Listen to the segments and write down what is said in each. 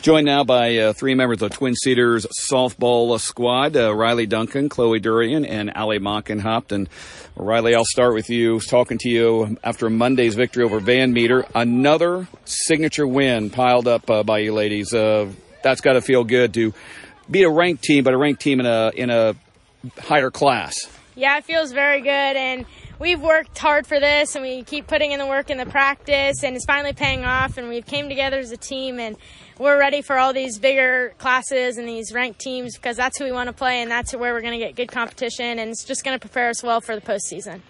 Joined now by three members of Twin Cedars softball squad, Riley Duncan, Chloe Durian, and Allie Mockenhaupt. And Riley, I'll start with you, talking to you after Monday's victory over Van Meter. Another signature win piled up by you ladies. That's got to feel good to beat a ranked team, but a ranked team in a higher class. Yeah, it feels very good, and we've worked hard for this, and we keep putting in the work in the practice, and it's finally paying off, and we've came together as a team, and we're ready for all these bigger classes and these ranked teams because that's who we want to play, and that's where we're going to get good competition, and it's just going to prepare us well for the postseason.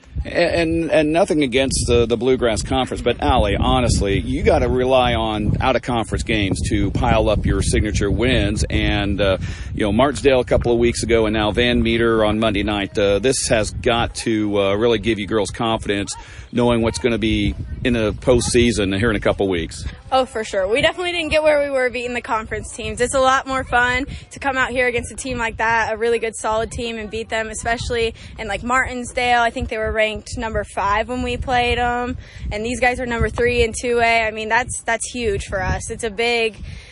And nothing against the Bluegrass Conference, but Allie, honestly, you got to rely on out-of-conference games to pile up your signature wins. And Martinsdale a couple of weeks ago, and now Van Meter on Monday night. This has got to really give you girls confidence, knowing what's going to be in the postseason here in a couple of weeks. Oh, for sure. We definitely didn't get where we were beating the conference teams. It's a lot more fun to come out here against a team like that, a really good, solid team, and beat them, especially in like Martinsdale. I think they were ranked number 5 when we played them, and these guys are number 3 in 2A. I mean, that's huge for us. It's a big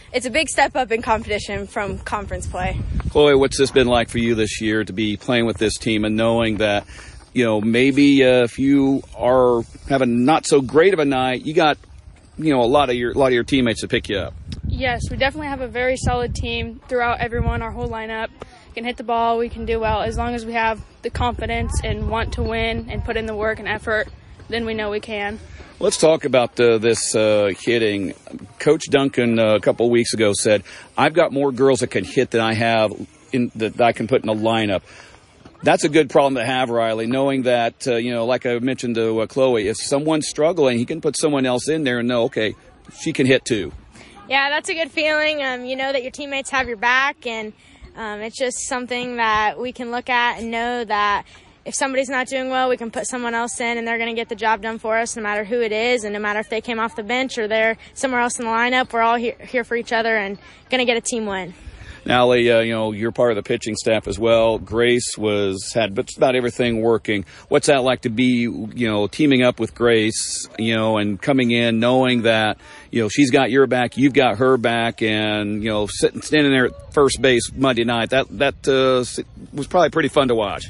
step up in competition from conference play. Chloe, what's this been like for you this year to be playing with this team and knowing that, maybe if you are having not so great of a night, you got a lot of your teammates to pick you up? Yes, we definitely have a very solid team throughout everyone, our whole lineup. We can hit the ball, we can do well. As long as we have the confidence and want to win and put in the work and effort, then we know we can. Let's talk about this hitting. Coach Duncan a couple of weeks ago said, I've got more girls that can hit than I have that I can put in a lineup. That's a good problem to have, Riley, knowing that, like I mentioned to Chloe, if someone's struggling, he can put someone else in there and know, okay, she can hit too. Yeah, that's a good feeling. You know that your teammates have your back, and it's just something that we can look at and know that if somebody's not doing well, we can put someone else in, and they're going to get the job done for us no matter who it is, and no matter if they came off the bench or they're somewhere else in the lineup. We're all here for each other and going to get a team win. Now, Allie, you're part of the pitching staff as well. Grace had just about everything working. What's that like to be, teaming up with Grace, and coming in knowing that, she's got your back, you've got her back, and, standing there at first base Monday night, that was probably pretty fun to watch.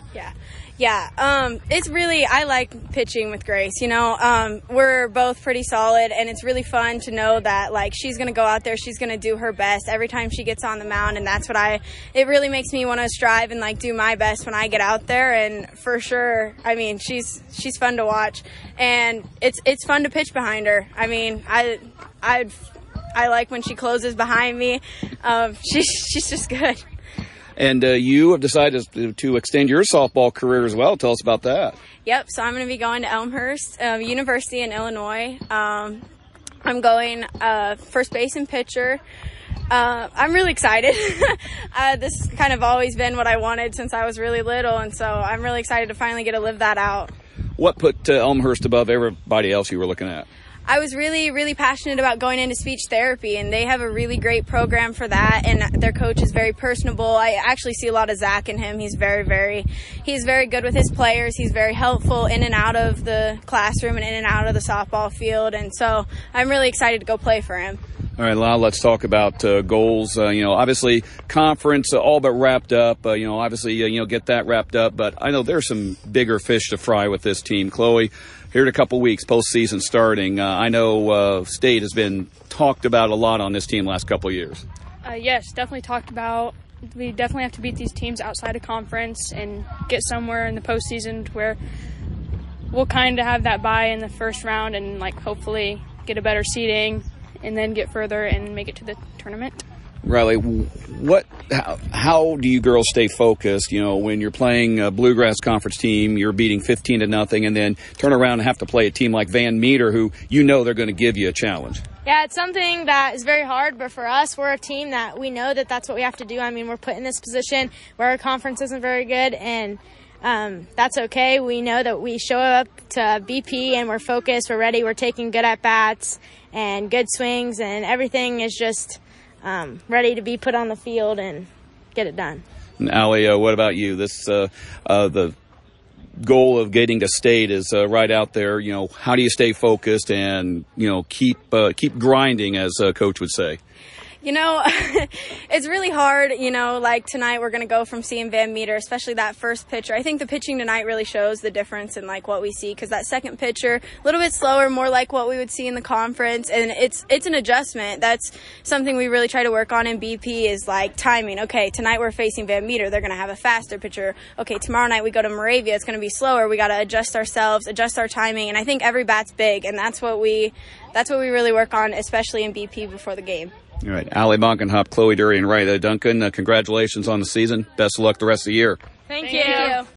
Yeah, it's really, I like pitching with Grace, we're both pretty solid, and it's really fun to know that, she's going to go out there, she's going to do her best every time she gets on the mound, and that's what it really makes me want to strive and, do my best when I get out there, and for sure, I mean, she's fun to watch, and it's fun to pitch behind her. I mean, I like when she closes behind me. She's just good. And you have decided to extend your softball career as well. Tell us about that. Yep, so I'm going to be going to Elmhurst University in Illinois. I'm going first base and pitcher. I'm really excited. This has kind of always been what I wanted since I was really little, and so I'm really excited to finally get to live that out. What put Elmhurst above everybody else you were looking at? I was really, really passionate about going into speech therapy, and they have a really great program for that, and their coach is very personable. I actually see a lot of Zach in him. He's very good with his players. He's very helpful in and out of the classroom and in and out of the softball field, and so I'm really excited to go play for him. All right, Lyle, let's talk about goals. Obviously, conference all but wrapped up. Get that wrapped up. But I know there's some bigger fish to fry with this team. Chloe, here in a couple weeks, postseason starting. I know state has been talked about a lot on this team last couple of years. Yes, definitely talked about. We definitely have to beat these teams outside of conference and get somewhere in the postseason where we'll kind of have that bye in the first round and hopefully get a better seeding and then get further and make it to the tournament. Riley, how do you girls stay focused? When you're playing a Bluegrass Conference team, you're beating 15-0, and then turn around and have to play a team like Van Meter, who they're going to give you a challenge. Yeah, it's something that is very hard, but for us, we're a team that we know that that's what we have to do. I mean, we're put in this position where our conference isn't very good, and that's okay. We know that we show up to BP and we're focused, we're ready, we're taking good at-bats and good swings, and everything is just ready to be put on the field and get it done. And Allie, what about you? The goal of getting to state is right out there. How do you stay focused and keep grinding, as Coach would say? You know, it's really hard, you know, like tonight we're going to go from seeing Van Meter, especially that first pitcher. I think the pitching tonight really shows the difference in like what we see, because that second pitcher, a little bit slower, more like what we would see in the conference, and it's an adjustment. That's something we really try to work on in BP is like timing. Okay, tonight we're facing Van Meter. They're going to have a faster pitcher. Okay, tomorrow night we go to Moravia. It's going to be slower. We got to adjust ourselves, adjust our timing, and I think every bat's big, and that's what we really work on, especially in BP before the game. All right, Allie Mockenhop, Chloe Dury, and Riley Duncan, congratulations on the season. Best of luck the rest of the year. Thank you.